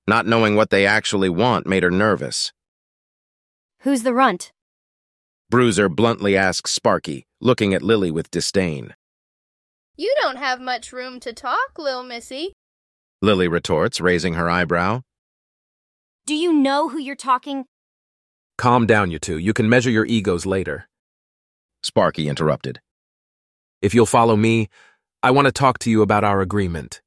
Not knowing what they actually want made her nervous. Who's the runt? Bruiser bluntly asks Sparky, looking at Lily with disdain. You don't have much room to talk, Lil Missy. Lily retorts, raising her eyebrow. Do you know who you're talking? Calm down, you two. You can measure your egos later. Sparky interrupted. If you'll follow me, I want to talk to you about our agreement.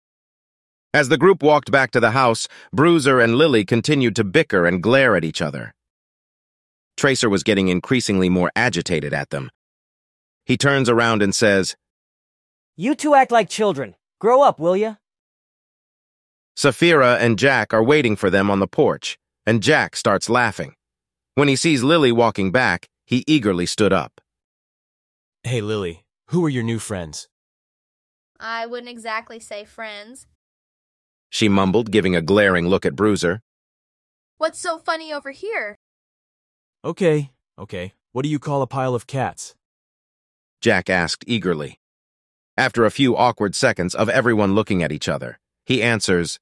As the group walked back to the house, Bruiser and Lily continued to bicker and glare at each other. Tracer was getting increasingly more agitated at them. He turns around and says, You two act like children. Grow up, will ya? Saphira and Jack are waiting for them on the porch, and Jack starts laughing. When he sees Lily walking back, he eagerly stood up. Hey, Lily, who are your new friends? I wouldn't exactly say friends. She mumbled, giving a glaring look at Bruiser. What's so funny over here? Okay. What do you call a pile of cats? Jack asked eagerly. After a few awkward seconds of everyone looking at each other, he answers,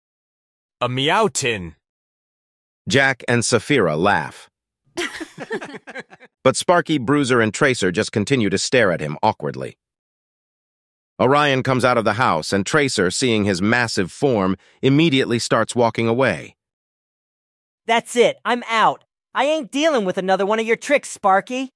A meow-tin. Jack and Saphira laugh. But Sparky, Bruiser, and Tracer just continue to stare at him awkwardly. Orion comes out of the house, and Tracer, seeing his massive form, immediately starts walking away. That's it. I'm out. I ain't dealing with another one of your tricks, Sparky.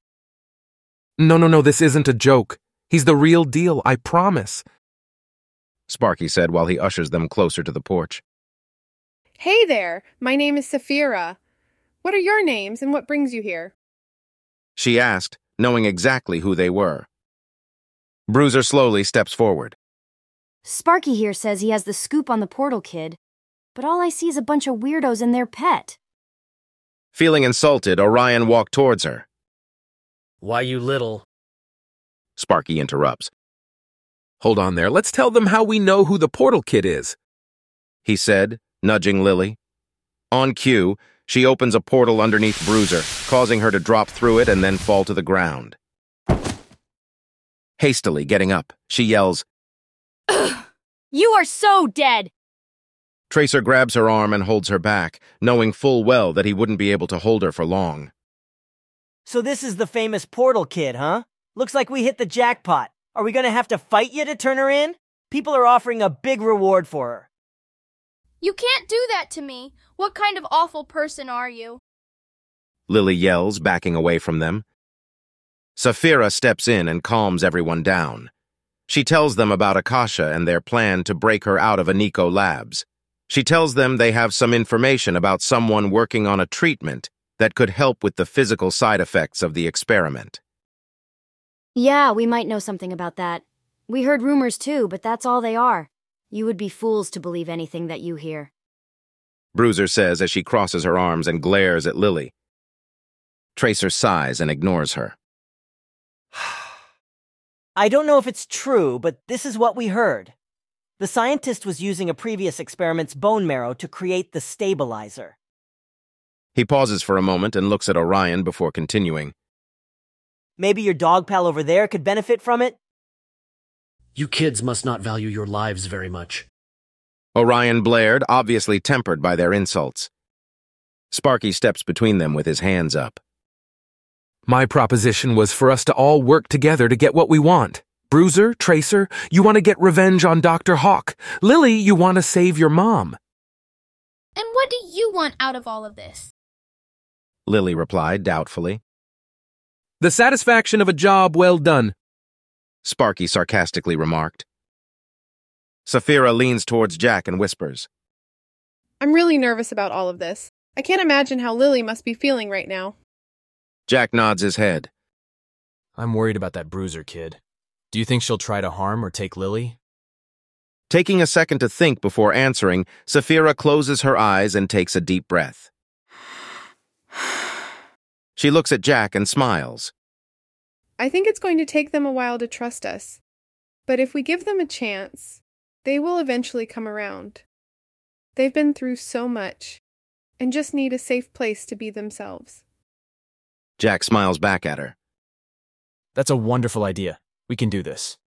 No, this isn't a joke. He's the real deal, I promise. Sparky said while he ushers them closer to the porch. Hey there, my name is Saphira. What are your names and what brings you here? She asked, knowing exactly who they were. Bruiser slowly steps forward. Sparky here says he has the scoop on the Portal Kid, but all I see is a bunch of weirdos and their pet. Feeling insulted, Orion walked towards her. Why, you little... Sparky interrupts. Hold on there. Let's tell them how we know who the Portal Kid is, he said, nudging Lily. On cue, she opens a portal underneath Bruiser, causing her to drop through it and then fall to the ground. Hastily getting up, she yells, Ugh, you are so dead! Tracer grabs her arm and holds her back, knowing full well that he wouldn't be able to hold her for long. So this is the famous Portal Kid, huh? Looks like we hit the jackpot. Are we gonna have to fight you to turn her in? People are offering a big reward for her. You can't do that to me. What kind of awful person are you? Lily yells, backing away from them. Saphira steps in and calms everyone down. She tells them about Akasha and their plan to break her out of Aniko Labs. She tells them they have some information about someone working on a treatment that could help with the physical side effects of the experiment. Yeah, we might know something about that. We heard rumors too, but that's all they are. You would be fools to believe anything that you hear. Bruiser says as she crosses her arms and glares at Lily. Tracer sighs and ignores her. I don't know if it's true, but this is what we heard. The scientist was using a previous experiment's bone marrow to create the stabilizer. He pauses for a moment and looks at Orion before continuing. Maybe your dog pal over there could benefit from it? You kids must not value your lives very much. Orion blared, obviously tempered by their insults. Sparky steps between them with his hands up. My proposition was for us to all work together to get what we want. Bruiser, Tracer, you want to get revenge on Dr. Hawk. Lily, you want to save your mom. And what do you want out of all of this? Lily replied doubtfully. The satisfaction of a job well done, Sparky sarcastically remarked. Saphira leans towards Jack and whispers. I'm really nervous about all of this. I can't imagine how Lily must be feeling right now. Jack nods his head. I'm worried about that Bruiser kid. Do you think she'll try to harm or take Lily? Taking a second to think before answering, Saphira closes her eyes and takes a deep breath. She looks at Jack and smiles. I think it's going to take them a while to trust us. But if we give them a chance, they will eventually come around. They've been through so much, and just need a safe place to be themselves. Jack smiles back at her. That's a wonderful idea. We can do this.